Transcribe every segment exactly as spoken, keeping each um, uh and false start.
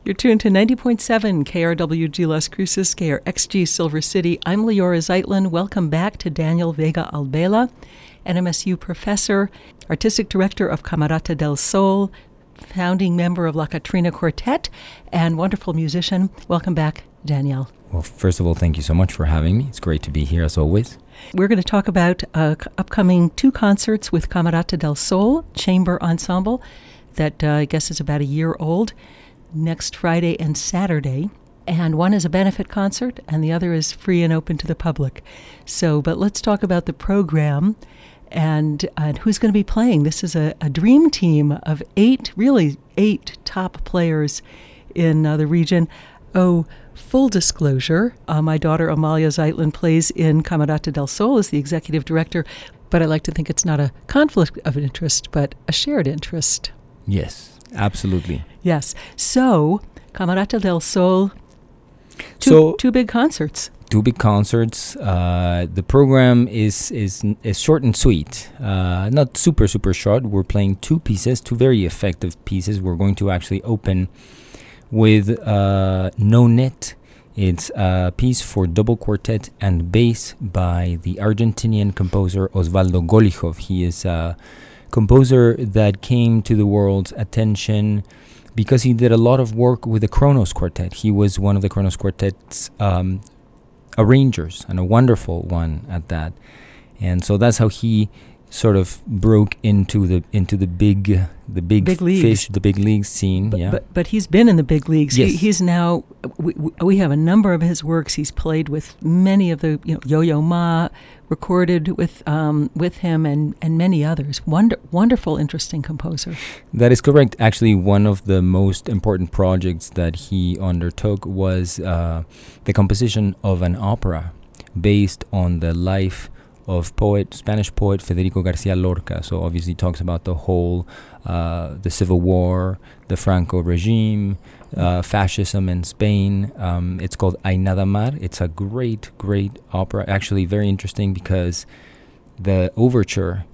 You're tuned to ninety point seven K R W G Las Cruces, K R X G Silver City. I'm Leora Zeitlin. Welcome back to Daniel Vega Albela, N M S U professor, artistic director of Camerata del Sol, founding member of La Catrina Quartet, and wonderful musician. Welcome back, Daniel. Well, first of all, thank you so much for having me. It's great to be here, as always. We're going to talk about uh, upcoming two concerts with Camerata del Sol, Chamber Ensemble, that uh, I guess is about a year old, next Friday and Saturday. And one is a benefit concert, and the other is free and open to the public. So, but let's talk about the program and, and who's going to be playing. This is a, a dream team of eight, really eight top players in uh, the region. Oh, full disclosure, uh, my daughter Amalia Zeitlin plays in Camerata del Sol as the executive director, but I like to think it's not a conflict of interest, but a shared interest. Yes, absolutely. Yes. So, Camerata del Sol, two, so, two big concerts. Two big concerts. Uh, the program is, is is short and sweet. Uh, not super, super short. We're playing two pieces, two very effective pieces. We're going to actually open with uh, No Net. It's a piece for double quartet and bass by the Argentinian composer Osvaldo Golijov. He is a composer that came to the world's attention because he did a lot of work with the Kronos Quartet. He was one of the Kronos Quartet's um, arrangers, and a wonderful one at that. And so that's how he sort of broke into the into the big the big, big fish, leagues. the big league scene. But, yeah, but but he's been in the big leagues. Yes. He, he's now. We, we have a number of his works. He's played with many of the you know Yo-Yo Ma, recorded with um, with him, and, and many others. Wonder, wonderful, interesting composer. That is correct. Actually, one of the most important projects that he undertook was uh, the composition of an opera based on the life of poet, Spanish poet Federico Garcia Lorca. So obviously talks about the whole, uh, the Civil War, the Franco regime, uh, fascism in Spain. Um, it's called Ay Nada Mar. It's a great, great opera. Actually very interesting because the overture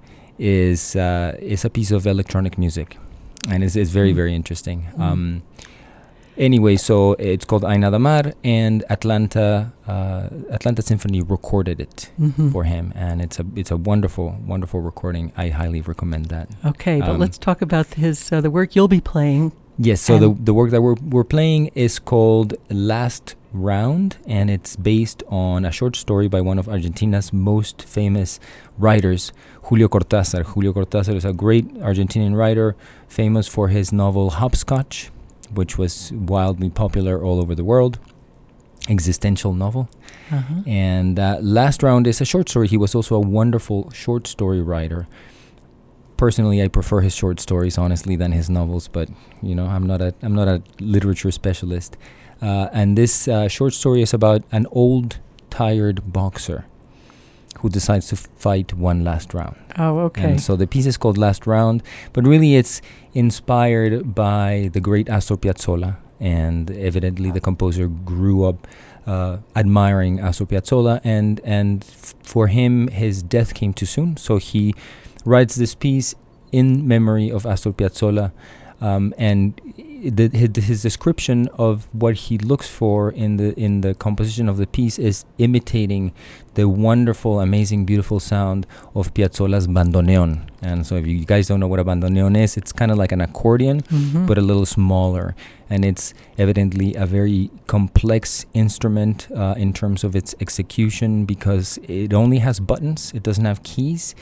is uh, is a piece of electronic music. And it's, it's very, very interesting. Mm. Um, Anyway, so it's called Ay Nada Mar, and Atlanta uh, Atlanta Symphony recorded it mm-hmm. for him, and it's a it's a wonderful wonderful recording. I highly recommend that. Okay, but um, let's talk about his uh, the work you'll be playing. Yes, so the the work that we're we're playing is called Last Round, and it's based on a short story by one of Argentina's most famous writers, Julio Cortázar. Julio Cortázar is a great Argentinian writer, famous for his novel Hopscotch, which was wildly popular all over the world, existential novel. Uh-huh. And uh, Last Round is a short story. He was also a wonderful short story writer. Personally, I prefer his short stories, honestly, than his novels, but, you know, I'm not a I'm not a literature specialist. Uh, and this uh, short story is about an old, tired boxer who decides to fight one last round. Oh, okay. And so the piece is called Last Round, but really it's inspired by the great Astor Piazzolla, and evidently the composer grew up uh, admiring Astor Piazzolla, and, and f- for him, his death came too soon, so he writes this piece in memory of Astor Piazzolla, um, and the, his, his description of what he looks for in the in the composition of the piece is imitating the wonderful, amazing, beautiful sound of Piazzolla's bandoneon. And so if you guys don't know what a bandoneon is, it's kind of like an accordion, mm-hmm. but a little smaller. And it's evidently a very complex instrument uh, in terms of its execution, because it only has buttons, it doesn't have keys,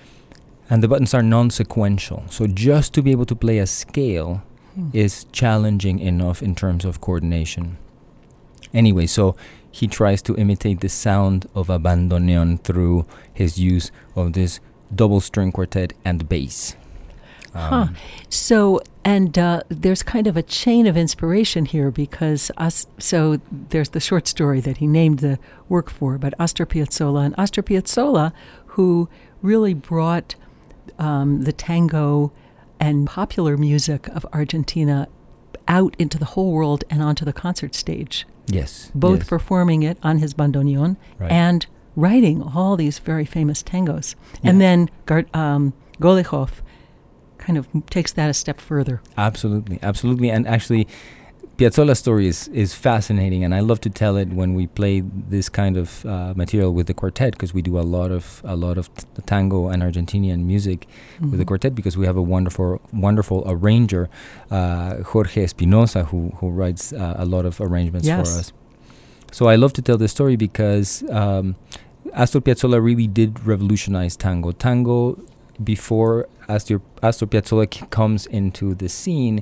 and the buttons are non-sequential. So just to be able to play a scale mm. is challenging enough in terms of coordination. Anyway, so he tries to imitate the sound of a bandoneon through his use of this double string quartet and bass. Um, huh. So, and uh, there's kind of a chain of inspiration here, because us. So there's the short story that he named the work for, but Astor Piazzolla, and Astor Piazzolla, who really brought um, the tango and popular music of Argentina out into the whole world and onto the concert stage. Yes. Both yes. performing it on his bandoneon right. and writing all these very famous tangos. Yeah. And then Gar- um, Golijov kind of takes that a step further. Absolutely, absolutely. And actually, Piazzolla's story is, is fascinating, and I love to tell it when we play this kind of uh, material with the quartet, because we do a lot of a lot of t- tango and Argentinian music mm-hmm. with the quartet, because we have a wonderful wonderful arranger, uh, Jorge Espinosa, who who writes uh, a lot of arrangements yes. for us. So I love to tell this story because um, Astor Piazzolla really did revolutionize tango. Tango, before Astor Astor Piazzolla c- comes into the scene,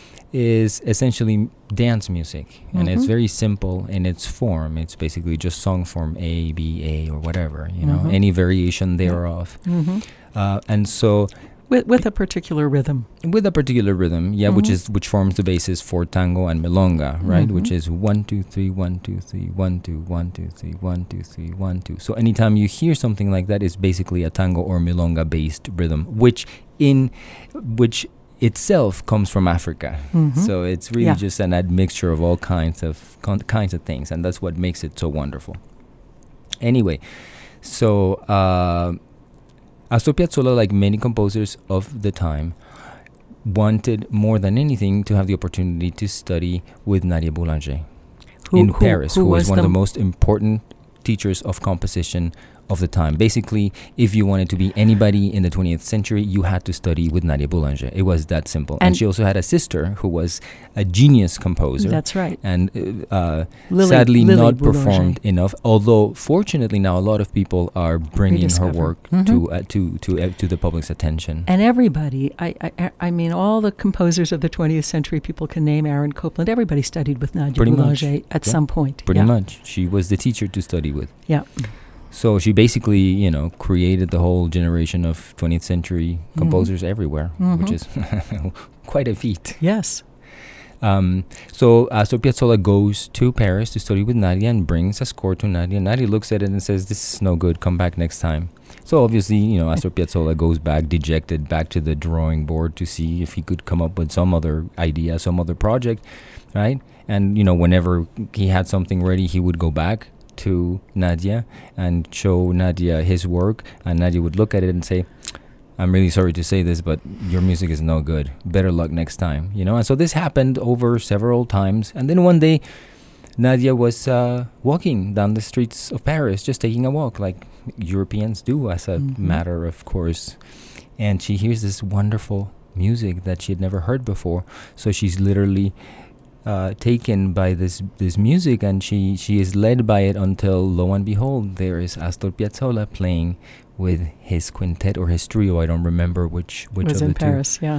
is essentially dance music, mm-hmm. and it's very simple in its form. It's basically just song form A, B, A, or whatever, you know, mm-hmm. any variation thereof. Mm-hmm. Uh, and so, with with a particular rhythm, with a particular rhythm, yeah, mm-hmm. which is which forms the basis for tango and milonga, right? Mm-hmm. Which is one two three, one two three, one two, one two three, one two three, one two. So anytime you hear something like that, it's basically a tango or milonga based rhythm, which in which itself comes from Africa. Mm-hmm. So it's really yeah. just an admixture of all kinds of con- kinds of things, and that's what makes it so wonderful. Anyway, so uh, Astor Piazzolla, like many composers of the time, wanted more than anything to have the opportunity to study with Nadia Boulanger who, in who, Paris, who, who was, was one of the most important teachers of composition of the time. Basically, if you wanted to be anybody in the twentieth century, you had to study with Nadia Boulanger. It was that simple. And, and she also had a sister who was a genius composer. That's right. And uh, Lily, sadly Lily not Boulanger. performed enough. Although, fortunately, now a lot of people are bringing her work mm-hmm. to uh, to to uh, to the public's attention. And everybody, I, I I mean, all the composers of the twentieth century, people can name Aaron Copland. Everybody studied with Nadia Pretty Boulanger much. at yeah. some point. Pretty yeah. much. She was the teacher to study with. Yeah. So she basically, you know, created the whole generation of twentieth century composers mm-hmm. everywhere, mm-hmm. which is quite a feat. Yes. Um, so Astor Piazzolla goes to Paris to study with Nadia and brings a score to Nadia. Nadia looks at it and says, "This is no good. Come back next time." So obviously, you know, Astor Piazzolla goes back dejected, back to the drawing board to see if he could come up with some other idea, some other project, right? And, you know, whenever he had something ready, he would go back to Nadia and show Nadia his work, and Nadia would look at it and say, "I'm really sorry to say this, but your music is no good. Better luck next time." You know, and so this happened over several times. And then one day, Nadia was uh, walking down the streets of Paris, just taking a walk, like Europeans do, as a mm-hmm. matter of course. And she hears this wonderful music that she had never heard before. So she's literally Uh, taken by this this music, and she, she is led by it until, lo and behold, there is Astor Piazzolla playing with his quintet or his trio. I don't remember which which was of in the Paris, two. yeah.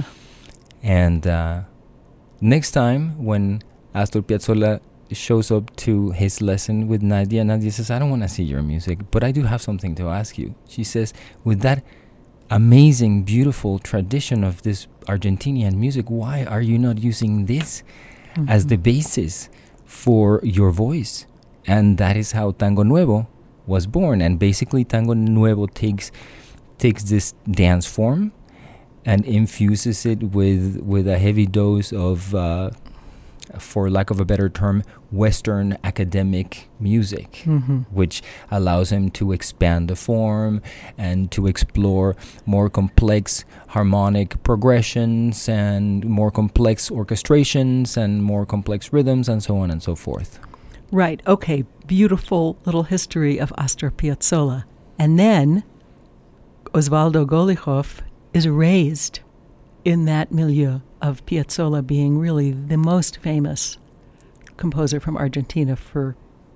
And uh, next time when Astor Piazzolla shows up to his lesson with Nadia, Nadia says, "I don't want to see your music, but I do have something to ask you." She says, "With that amazing, beautiful tradition of this Argentinian music, why are you not using this Mm-hmm. as the basis for your voice?" And that is how Tango Nuevo was born. And basically, Tango Nuevo takes takes this dance form and infuses it with with a heavy dose of, uh, for lack of a better term, Western academic music, mm-hmm. which allows him to expand the form and to explore more complex harmonic progressions and more complex orchestrations and more complex rhythms and so on and so forth. Right. Okay. Beautiful little history of Astor Piazzolla. And then Osvaldo Golijov is raised in that milieu of Piazzolla being really the most famous composer from Argentina for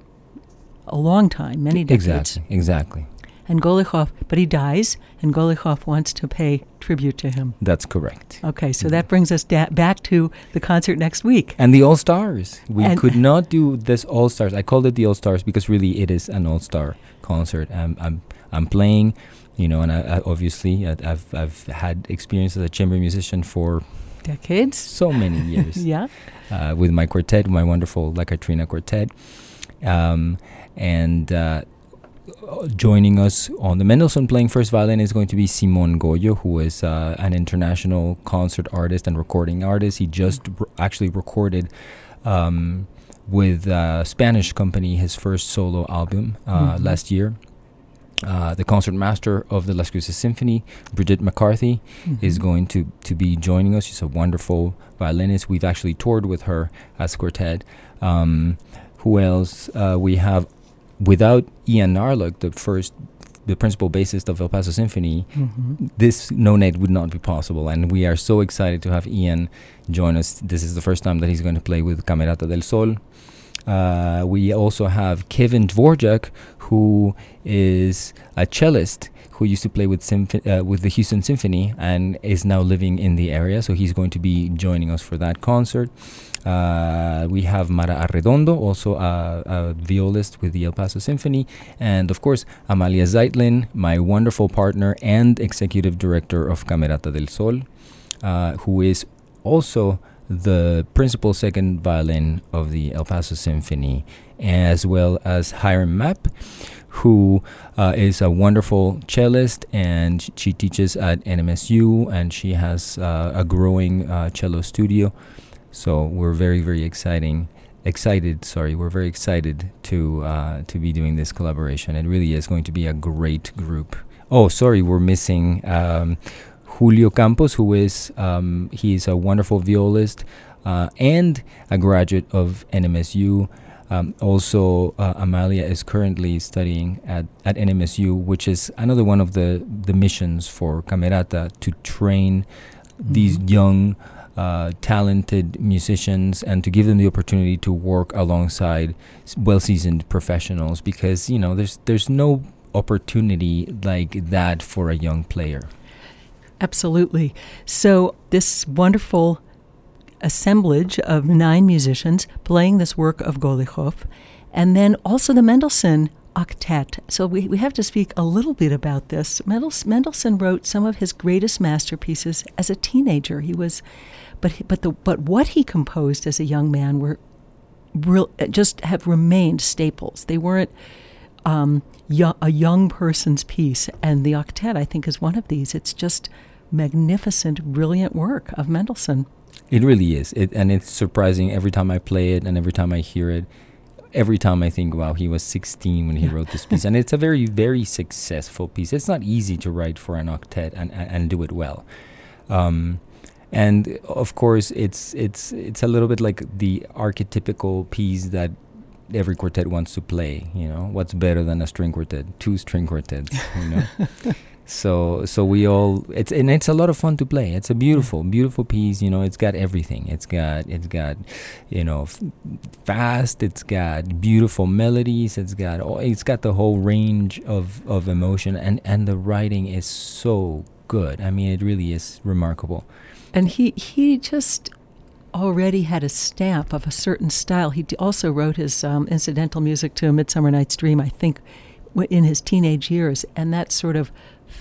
a long time, many decades. Exactly, exactly. And Golijov, but he dies, and Golijov wants to pay tribute to him. That's correct. Okay, so mm-hmm. that brings us da- back to the concert next week. And the All-Stars. We and could not do this All-Stars. I called it the All-Stars because really it is an All-Star concert. I'm, I'm, I'm playing, you know, and I, I obviously I, I've, I've had experience as a chamber musician for decades, so many years. yeah, uh, with my quartet, my wonderful La Catrina quartet, um, and uh, joining us on the Mendelssohn playing first violin is going to be Simon Goyo, who is uh, an international concert artist and recording artist. He just re- actually recorded um, with a Spanish company his first solo album uh, mm-hmm. last year. Uh, the concertmaster of the Las Cruces Symphony, Bridget McCarthy, mm-hmm. is going to, to be joining us. She's a wonderful violinist. We've actually toured with her as quartet. Um, who else? Uh, we have, without Ian Narlock, the first, the principal bassist of El Paso Symphony, mm-hmm. this no night would not be possible. And we are so excited to have Ian join us. This is the first time that he's going to play with Camerata del Sol. Uh, we also have Kevin Dvorak, who is a cellist who used to play with symph- uh, with the Houston Symphony and is now living in the area. So he's going to be joining us for that concert. Uh, we have Mara Arredondo, also a, a violist with the El Paso Symphony. And, of course, Amalia Zeitlin, my wonderful partner and executive director of Camerata del Sol, uh, who is also the principal second violin of the El Paso Symphony, as well as Hiram Mapp, who uh, is a wonderful cellist, and she teaches at N M S U, and she has uh, a growing uh, cello studio. So we're very, very exciting, excited. Sorry, we're very excited to uh, to be doing this collaboration. It really is going to be a great group. Oh, sorry, we're missing Um, Julio Campos, who is um, he's a wonderful violist uh, and a graduate of N M S U. Um, also, uh, Amalia is currently studying at, at N M S U, which is another one of the, the missions for Camerata, to train mm-hmm. these young, uh, talented musicians and to give them the opportunity to work alongside well-seasoned professionals, because, you know, there's there's no opportunity like that for a young player. Absolutely. So this wonderful assemblage of nine musicians playing this work of Golijov, and then also the Mendelssohn Octet. So we, we have to speak a little bit about this. Mendels, Mendelssohn wrote some of his greatest masterpieces as a teenager. He was, but but the but what he composed as a young man were real, just have remained staples. They weren't um, yo- a young person's piece, and the Octet, I think, is one of these. It's just magnificent, brilliant work of Mendelssohn. It really is. It, and it's surprising every time I play it and every time I hear it. Every time I think, wow, he was sixteen when he yeah. wrote this piece. And it's a very, very successful piece. It's not easy to write for an octet and, and, and do it well. Um, and, of course, it's it's it's a little bit like the archetypical piece that every quartet wants to play. You know, what's better than a string quartet? Two string quartets, you know. So so we all it's and it's a lot of fun to play. It's a beautiful beautiful piece. You know, it's got everything. It's got it's got you know f- fast. It's got beautiful melodies. It's got all, it's got the whole range of, of emotion, and, and the writing is so good. I mean, it really is remarkable. And he he just already had a stamp of a certain style. He d- also wrote his um, incidental music to A Midsummer Night's Dream, I think, w- in his teenage years, and that sort of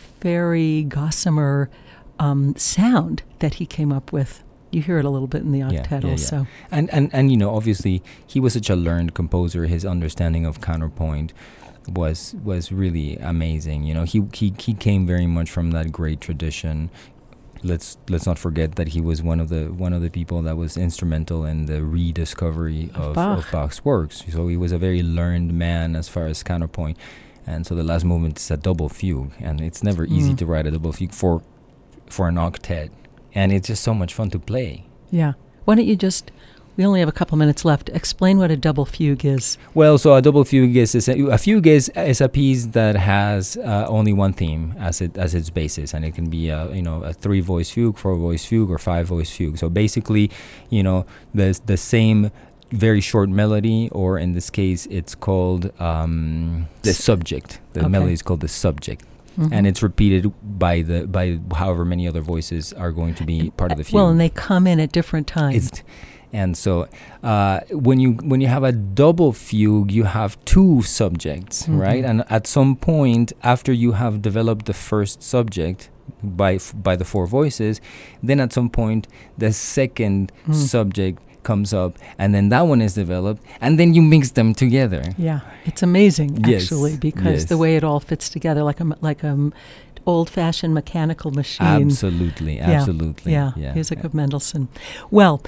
very gossamer um, sound that he came up with. You hear it a little bit in the octet yeah, yeah, also. Yeah. And, and, and, you know, obviously, he was such a learned composer. His understanding of counterpoint was was really amazing. You know, he, he, he came very much from that great tradition. Let's let's not forget that he was one of the one of the people that was instrumental in the rediscovery of, of, Bach. of Bach's works. So he was a very learned man as far as counterpoint. And so the last movement is a double fugue, and it's never mm. easy to write a double fugue for for an octet, and it's just so much fun to play. Yeah. Why don't you just, we only have a couple minutes left, explain what a double fugue is. Well, so a double fugue is, is a, a fugue is, is a piece that has uh, only one theme as it as its basis, and it can be a you know a three voice fugue, four voice fugue, or five voice fugue. So basically, you know the the same very short melody, or in this case, it's called um, the subject. The okay. melody is called the subject, mm-hmm. and it's repeated by the by however many other voices are going to be part of the fugue. Well, and they come in at different times. It's, and so, uh, when you when you have a double fugue, you have two subjects, mm-hmm. right? And at some point, after you have developed the first subject by f- by the four voices, then at some point the second mm. subject comes up, and then that one is developed, and then you mix them together. Yeah, it's amazing, yes. actually, because yes. the way it all fits together, like a like a old-fashioned mechanical machine. Absolutely, absolutely. Yeah, yeah. music yeah. of Mendelssohn. Well,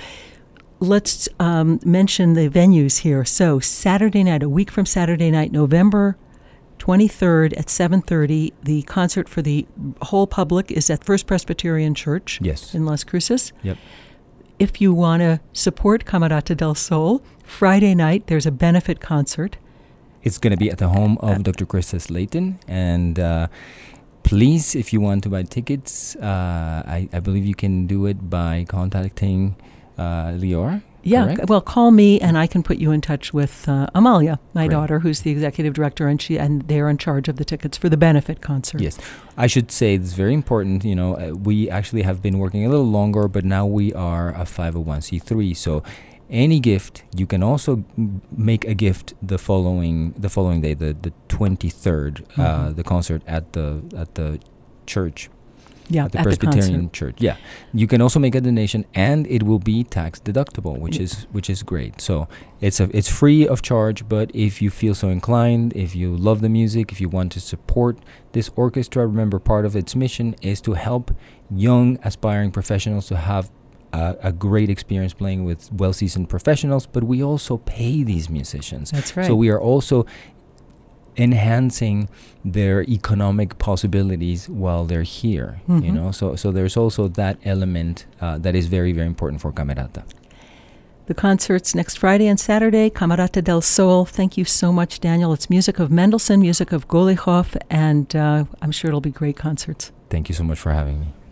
let's um, mention the venues here. So Saturday night, a week from Saturday night, November twenty-third at seven thirty. The concert for the whole public is at First Presbyterian Church Yes. in Las Cruces. Yep. If you want to support Camerata del Sol, Friday night there's a benefit concert. It's going to be at the home of Doctor Christus Layton. And uh, please, if you want to buy tickets, uh, I, I believe you can do it by contacting uh, Lior. Yeah, correct? well, call me and I can put you in touch with uh, Amalia, my Great. daughter, who's the executive director, and she and they're in charge of the tickets for the benefit concert. Yes. I should say it's very important. You know, uh, we actually have been working a little longer, but now we are a five oh one c three. So any gift, you can also m- make a gift the following the following day, the the twenty-third, uh, Mhm. the concert at the at the church. Yeah, At the at the Presbyterian concert. Church. Yeah, you can also make a donation, and it will be tax deductible, which is which is great. So it's a it's free of charge. But if you feel so inclined, if you love the music, if you want to support this orchestra, remember part of its mission is to help young aspiring professionals to have a, a great experience playing with well-seasoned professionals. But we also pay these musicians. That's right. So we are also enhancing their economic possibilities while they're here, you Mhm. know. So, so there's also that element uh, that is very, very important for Camerata. The concerts next Friday and Saturday, Camerata del Sol. Thank you so much, Daniel. It's music of Mendelssohn, music of Golijov, and uh, I'm sure it'll be great concerts. Thank you so much for having me.